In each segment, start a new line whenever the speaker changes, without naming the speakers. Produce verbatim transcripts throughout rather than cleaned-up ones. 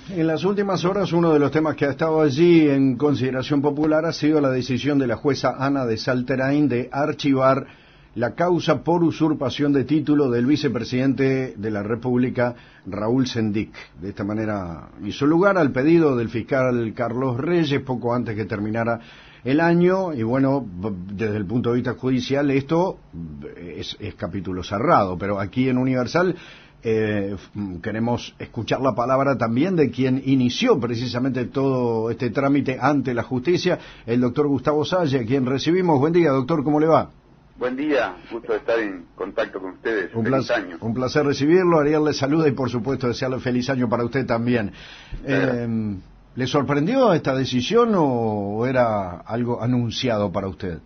En las últimas horas, uno de los temas que ha estado allí en consideración popular ha sido la decisión de la jueza Ana de Salterain de archivar la causa por usurpación de título del vicepresidente de la República, Raúl Sendic. De esta manera hizo lugar al pedido del fiscal Carlos Reyes poco antes que terminara el año, y bueno, desde el punto de vista judicial esto es, es capítulo cerrado, pero aquí en Universal Eh, queremos escuchar la palabra también de quien inició precisamente todo este trámite ante la justicia, el doctor Gustavo Salle, a quien recibimos. Buen día, doctor, ¿cómo le va?
Buen día, gusto de estar en contacto con ustedes.
Un
feliz
placer,
año.
Un placer recibirlo, Ariel le saluda y por supuesto desearle feliz año para usted también. Eh, ¿Le sorprendió esta decisión o era algo anunciado para usted?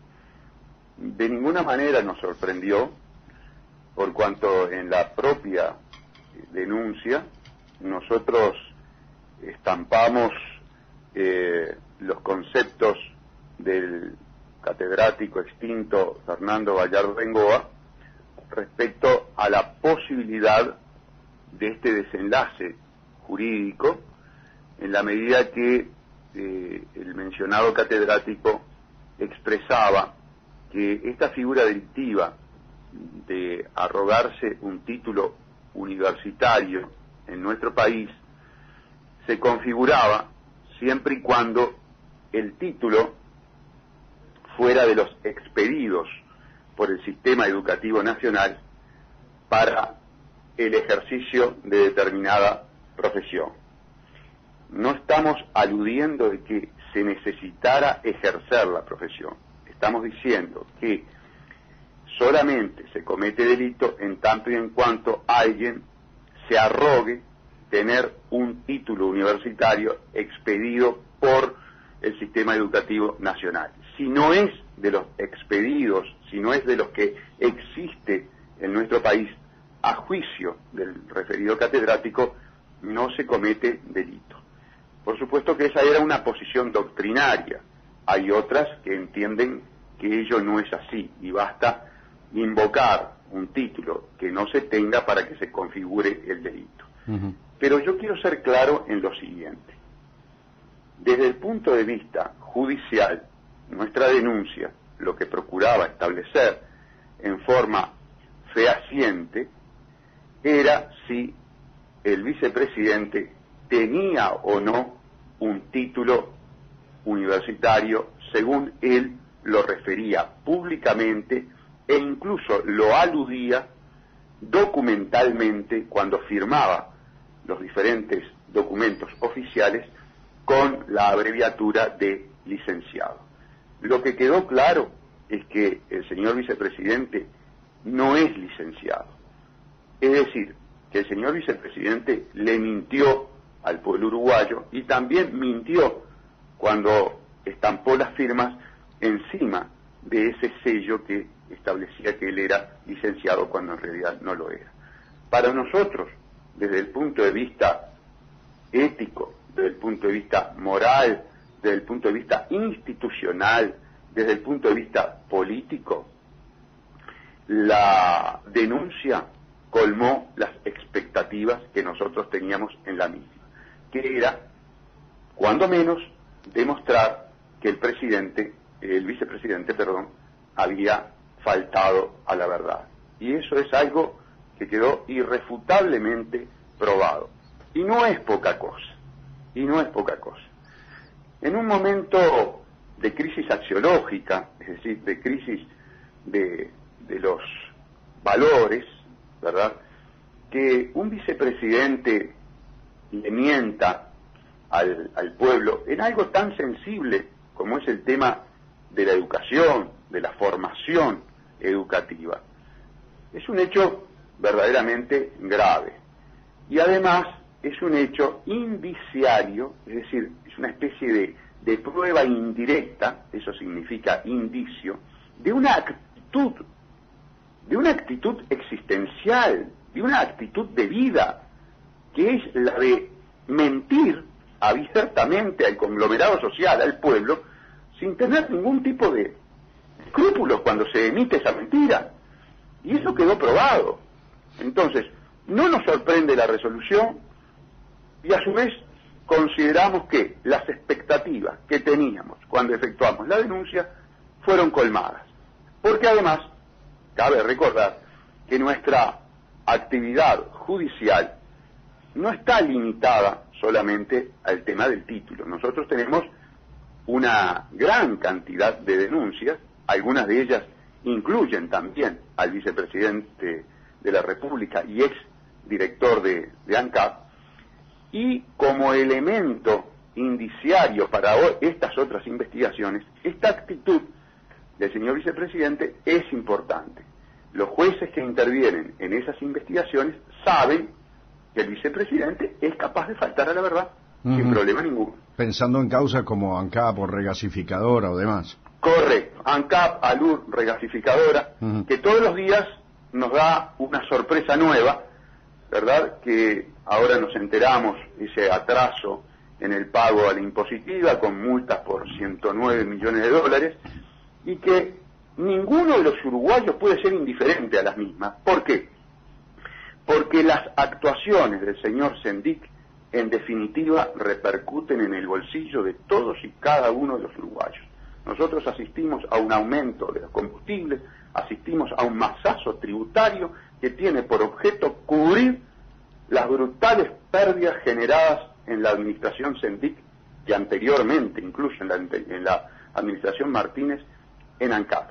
De ninguna manera nos sorprendió, por cuanto en la propia denuncia nosotros estampamos eh, los conceptos del catedrático extinto Fernando Gallardo Bengoa respecto a la posibilidad de este desenlace jurídico, en la medida que eh, el mencionado catedrático expresaba que esta figura delictiva de arrogarse un título universitario en nuestro país se configuraba siempre y cuando el título fuera de los expedidos por el sistema educativo nacional para el ejercicio de determinada profesión. No estamos aludiendo de que se necesitara ejercer la profesión, estamos diciendo que solamente se comete delito en tanto y en cuanto alguien se arrogue tener un título universitario expedido por el sistema educativo nacional. Si no es de los expedidos, si no es de los que existe en nuestro país a juicio del referido catedrático, no se comete delito. Por supuesto que esa era una posición doctrinaria. Hay otras que entienden que ello no es así y basta invocar un título que no se tenga para que se configure el delito. Uh-huh. Pero yo quiero ser claro en lo siguiente. Desde el punto de vista judicial, nuestra denuncia, lo que procuraba establecer en forma fehaciente, era si el vicepresidente tenía o no un título universitario, según él lo refería públicamente e incluso lo aludía documentalmente cuando firmaba los diferentes documentos oficiales con la abreviatura de licenciado. Lo que quedó claro es que el señor vicepresidente no es licenciado. Es decir, que el señor vicepresidente le mintió al pueblo uruguayo y también mintió cuando estampó las firmas encima de ese sello que establecía que él era licenciado cuando en realidad no lo era. Para nosotros, desde el punto de vista ético, desde el punto de vista moral, desde el punto de vista institucional, desde el punto de vista político, la denuncia colmó las expectativas que nosotros teníamos en la misma, que era, cuando menos, demostrar que el presidente, el vicepresidente, perdón, había faltado a la verdad. Y eso es algo que quedó irrefutablemente probado. Y no es poca cosa, y no es poca cosa. En un momento de crisis axiológica, es decir, de crisis de, de los valores, ¿verdad?, que un vicepresidente le mienta al, al pueblo en algo tan sensible como es el tema de la educación, de la formación educativa, es un hecho verdaderamente grave. Y además es un hecho indiciario, es decir, es una especie de, de prueba indirecta, eso significa indicio, de una actitud, de una actitud existencial, de una actitud de vida, que es la de mentir abiertamente al conglomerado social, al pueblo, sin tener ningún tipo de escrúpulos cuando se emite esa mentira. Y eso quedó probado. Entonces, no nos sorprende la resolución, y a su vez consideramos que las expectativas que teníamos cuando efectuamos la denuncia fueron colmadas. Porque además, cabe recordar que nuestra actividad judicial no está limitada solamente al tema del título. Nosotros tenemos una gran cantidad de denuncias, algunas de ellas incluyen también al vicepresidente de la República y ex director de, de ANCAP, y como elemento indiciario para estas otras investigaciones, esta actitud del señor vicepresidente es importante. Los jueces que intervienen en esas investigaciones saben que el vicepresidente es capaz de faltar a la verdad uh-huh. sin problema ninguno.
Pensando en causas como ANCAP o regasificadora o demás.
Correcto, ANCAP, ALUR, regasificadora, uh-huh. que todos los días nos da una sorpresa nueva, ¿verdad? Que ahora nos enteramos ese atraso en el pago a la impositiva con multas por ciento nueve millones de dólares y que ninguno de los uruguayos puede ser indiferente a las mismas. ¿Por qué? Porque las actuaciones del señor Sendik en definitiva repercuten en el bolsillo de todos y cada uno de los uruguayos. Nosotros asistimos a un aumento de los combustibles, asistimos a un masazo tributario que tiene por objeto cubrir las brutales pérdidas generadas en la administración Sendik y anteriormente, incluso en la, en la administración Martínez, en ANCAP.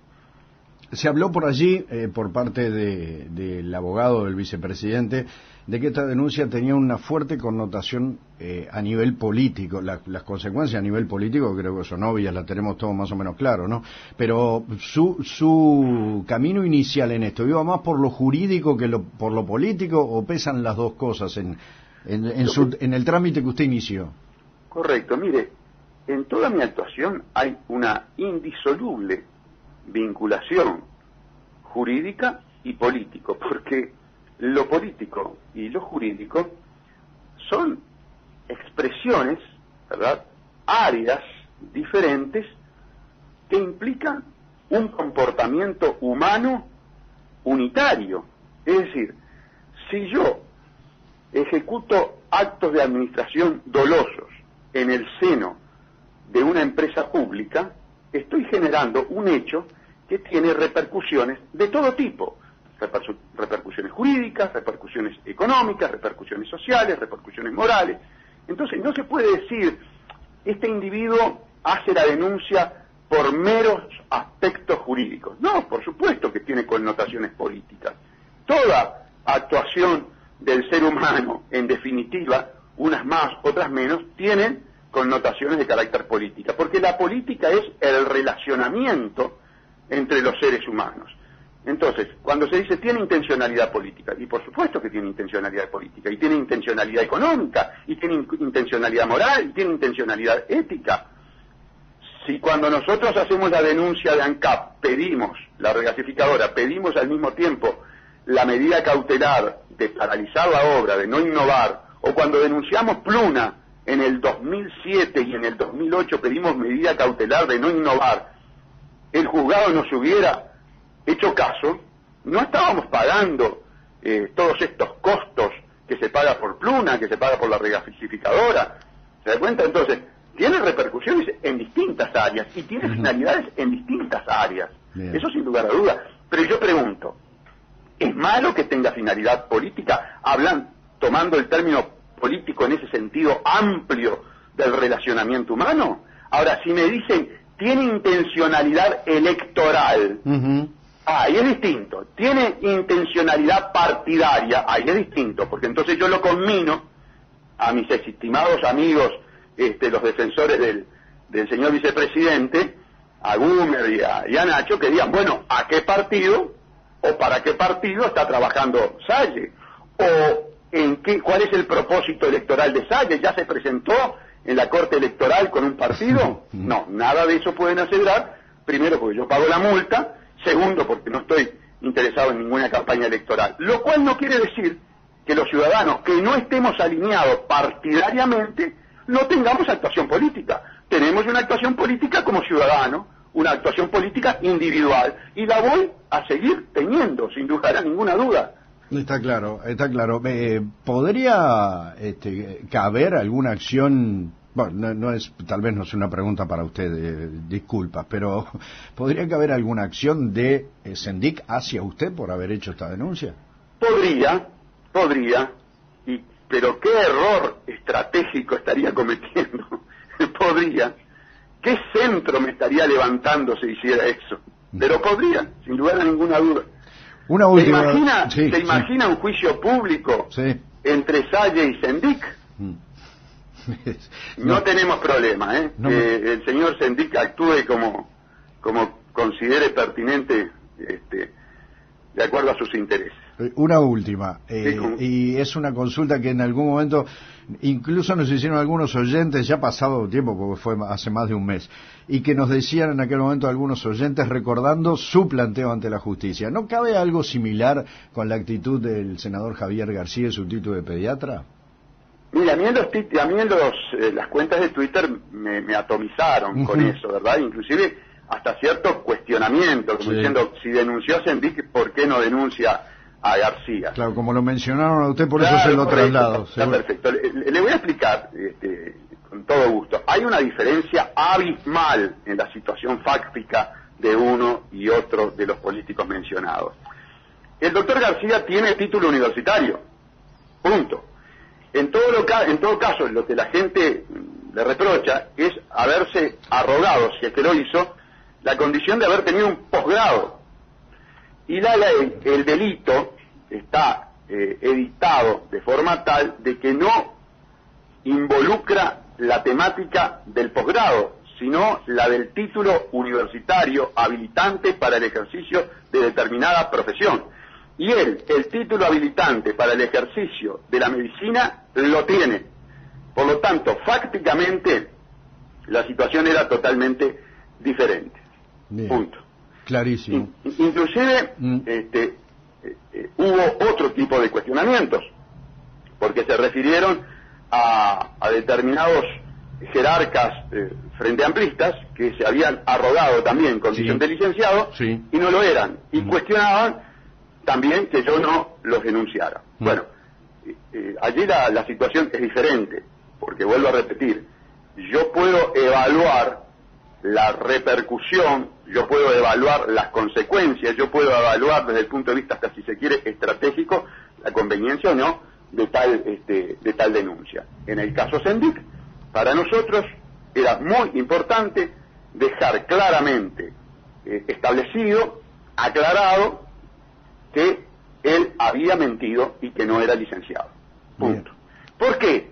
Se habló por allí, eh, por parte de, del abogado del vicepresidente, de que esta denuncia tenía una fuerte connotación eh, a nivel político. La, las consecuencias a nivel político creo que son obvias, las tenemos todos más o menos claro, ¿no? Pero su, su camino inicial en esto, ¿iba más por lo jurídico que lo, por lo político, o pesan las dos cosas en, en, en, su, en el trámite que usted inició?
Correcto, mire, en toda mi actuación hay una indisoluble vinculación jurídica y político, porque lo político y lo jurídico son expresiones, ¿verdad?, áreas diferentes que implican un comportamiento humano unitario. Es decir, si yo ejecuto actos de administración dolosos en el seno de una empresa pública, estoy generando un hecho que tiene repercusiones de todo tipo, Reper- repercusiones jurídicas, repercusiones económicas, repercusiones sociales, repercusiones morales. Entonces no se puede decir, este individuo hace la denuncia por meros aspectos jurídicos. No, por supuesto que tiene connotaciones políticas. Toda actuación del ser humano, en definitiva, unas más, otras menos, tienen connotaciones de carácter política, porque la política es el relacionamiento entre los seres humanos. Entonces, cuando se dice tiene intencionalidad política, y por supuesto que tiene intencionalidad política, y tiene intencionalidad económica, y tiene in- intencionalidad moral, y tiene intencionalidad ética. Si cuando nosotros hacemos la denuncia de ANCAP, pedimos, la regasificadora, pedimos al mismo tiempo la medida cautelar de paralizar la obra, de no innovar, o cuando denunciamos Pluna, en el dos mil siete y en el dos mil ocho pedimos medida cautelar de no innovar, el juzgado nos hubiera hecho caso, no estábamos pagando eh, todos estos costos que se paga por Pluna, que se paga por la regasificadora. ¿Se da cuenta? Entonces, tiene repercusiones en distintas áreas y tiene uh-huh. finalidades en distintas áreas. Bien. Eso sin lugar a dudas. Pero yo pregunto, ¿es malo que tenga finalidad política? Hablan, tomando el término político en ese sentido amplio del relacionamiento humano. Ahora, si me dicen, tiene intencionalidad electoral, uh-huh. ahí es distinto. Tiene intencionalidad partidaria, ahí es distinto, porque entonces yo lo conmino a mis estimados amigos, este, los defensores del, del señor vicepresidente, a Gumer y a, y a Nacho, que digan, bueno, ¿a qué partido o para qué partido está trabajando Salle? O ¿en qué, cuál es el propósito electoral de Salle? ¿Ya se presentó en la Corte Electoral con un partido? No, nada de eso pueden asegurar. Primero, porque yo pago la multa. Segundo, porque no estoy interesado en ninguna campaña electoral. Lo cual no quiere decir que los ciudadanos que no estemos alineados partidariamente no tengamos actuación política. Tenemos una actuación política como ciudadano, una actuación política individual, y la voy a seguir teniendo, sin lugar a ninguna duda.
Está claro, está claro. Eh, ¿Podría este, caber alguna acción? Bueno, no, no es, tal vez no es una pregunta para usted, eh, disculpas, pero ¿podría caber alguna acción de eh, Sendic hacia usted por haber hecho esta denuncia?
Podría, podría, y, pero ¿qué error estratégico estaría cometiendo? Podría. ¿Qué centro me estaría levantando si hiciera eso? Pero podría, sin lugar a ninguna duda.
Una última...
¿Se imagina,
sí,
¿se
sí.
imagina un juicio público
sí.
entre Salle y Sendic?
Mm.
No, no tenemos problema, ¿eh?
No
que
me...
el señor Sendic actúe como, como considere pertinente, este, de acuerdo a sus intereses.
Una última, eh,
sí, como...
y es una consulta que en algún momento incluso nos hicieron algunos oyentes, ya ha pasado tiempo porque fue hace más de un mes, y que nos decían en aquel momento algunos oyentes recordando su planteo ante la justicia. ¿No cabe algo similar con la actitud del senador Javier García y su título de pediatra?
Mira, a mí en, los, a mí en los, eh, las cuentas de Twitter me, me atomizaron uh-huh. con eso, ¿verdad? Inclusive hasta cierto cuestionamiento, como sí. diciendo, si denunció a Sendic, ¿por qué no denuncia a García?
Claro, como lo mencionaron a usted, por
claro,
eso se lo
correcto,
traslado.
Está, está perfecto. Le, le voy a explicar, este, con todo gusto. Hay una diferencia abismal en la situación fáctica de uno y otro de los políticos mencionados. El doctor García tiene título universitario, punto. En todo, lo ca en todo caso, lo que la gente le reprocha es haberse arrogado, si es que lo hizo, la condición de haber tenido un posgrado. Y la ley, el delito, está eh, editado de forma tal de que no involucra la temática del posgrado, sino la del título universitario habilitante para el ejercicio de determinada profesión. Y él, el título habilitante para el ejercicio de la medicina, lo tiene. Por lo tanto, fácticamente, la situación era totalmente diferente.
Bien.
Punto.
Clarísimo.
In, inclusive, mm. este, eh, eh, hubo otro tipo de cuestionamientos, porque se refirieron a, a determinados jerarcas eh, frente amplistas que se habían arrogado también condición sí. de licenciado sí. y no lo eran, y mm. cuestionaban también que yo no los denunciara. Mm. Bueno, eh, eh, allí la, la situación es diferente, porque vuelvo a repetir, yo puedo evaluar la repercusión, yo puedo evaluar las consecuencias, yo puedo evaluar desde el punto de vista, hasta si se quiere, estratégico, la conveniencia o no de tal, este, de tal denuncia. En el caso Sendic, para nosotros era muy importante dejar claramente eh, establecido, aclarado, que él había mentido y que no era licenciado. Punto. Bien. ¿Por qué?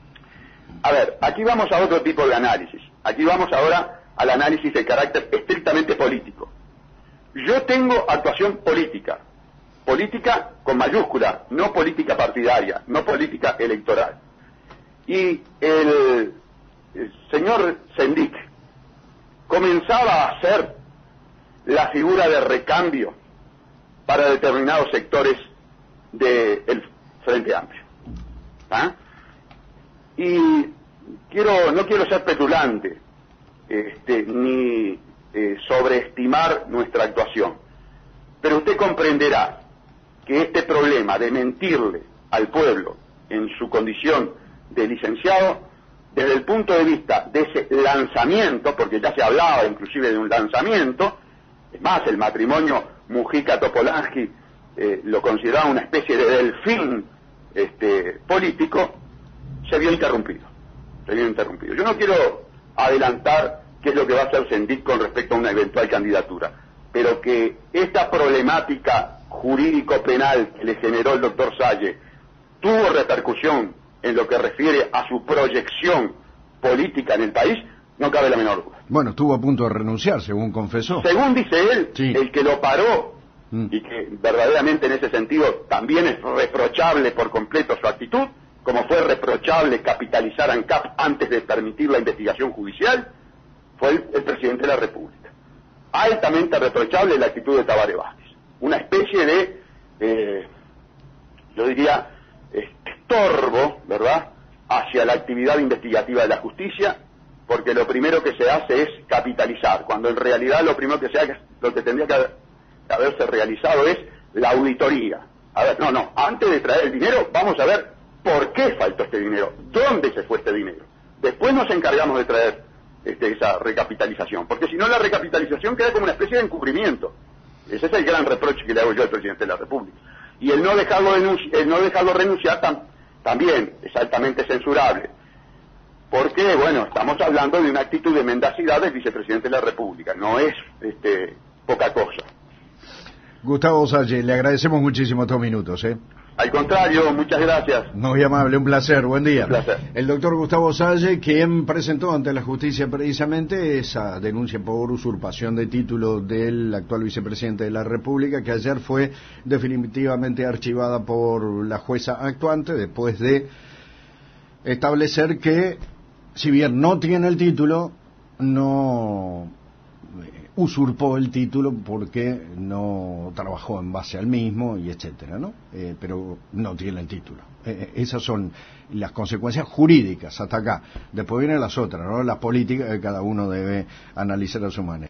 A ver, aquí vamos a otro tipo de análisis. Aquí vamos ahora al análisis de carácter estrictamente político. Yo tengo actuación política. Política con mayúscula, no política partidaria, no política electoral. Y el, el señor Sendic comenzaba a hacer la figura de recambio para determinados sectores del Frente Amplio. ¿Ah? Y quiero, no quiero ser petulante, este, ni eh, sobreestimar nuestra actuación, pero usted comprenderá que este problema de mentirle al pueblo en su condición de licenciado, desde el punto de vista de ese lanzamiento, porque ya se hablaba inclusive de un lanzamiento, es más, el matrimonio Mujica-Topolansky eh, lo consideraba una especie de delfín este, político, se vio interrumpido. Se vio interrumpido. Yo no quiero adelantar qué es lo que va a hacer Sendic con respecto a una eventual candidatura, pero que esta problemática jurídico-penal que le generó el doctor Salle tuvo repercusión en lo que refiere a su proyección política en el país, no cabe la menor duda.
Bueno, estuvo a punto de renunciar, según confesó.
Según dice él, sí. el que lo paró, mm. y que verdaderamente en ese sentido también es reprochable por completo su actitud, como fue reprochable capitalizar a ANCAP antes de permitir la investigación judicial, fue el, el presidente de la República. Altamente reprochable la actitud de Tabaré Vázquez. Una especie de, eh, yo diría, estorbo, ¿verdad?, hacia la actividad investigativa de la justicia, porque lo primero que se hace es capitalizar, cuando en realidad lo primero que se hace, lo que tendría que haberse realizado es la auditoría, a ver, no, no, antes de traer el dinero, vamos a ver por qué faltó este dinero, dónde se fue este dinero. Después nos encargamos de traer este, esa recapitalización, porque si no la recapitalización queda como una especie de encubrimiento. Ese es el gran reproche que le hago yo al presidente de la República. Y el no dejarlo, el no dejarlo renunciar tam, también es altamente censurable. Porque, bueno, estamos hablando de una actitud de mendacidad del vicepresidente de la República, no es este, poca cosa.
Gustavo Salle, le agradecemos muchísimo estos minutos, ¿eh?
Al contrario, muchas gracias.
Muy amable, un placer, buen día.
Un placer.
El doctor Gustavo Salle, quien presentó ante la justicia precisamente esa denuncia por usurpación de título del actual vicepresidente de la República, que ayer fue definitivamente archivada por la jueza actuante, después de establecer que, si bien no tiene el título, no usurpó el título porque no trabajó en base al mismo y etcétera, ¿no? Eh, pero no tiene el título. Eh, esas son las consecuencias jurídicas hasta acá. Después vienen las otras, ¿no? Las políticas que cada uno debe analizar a su manera.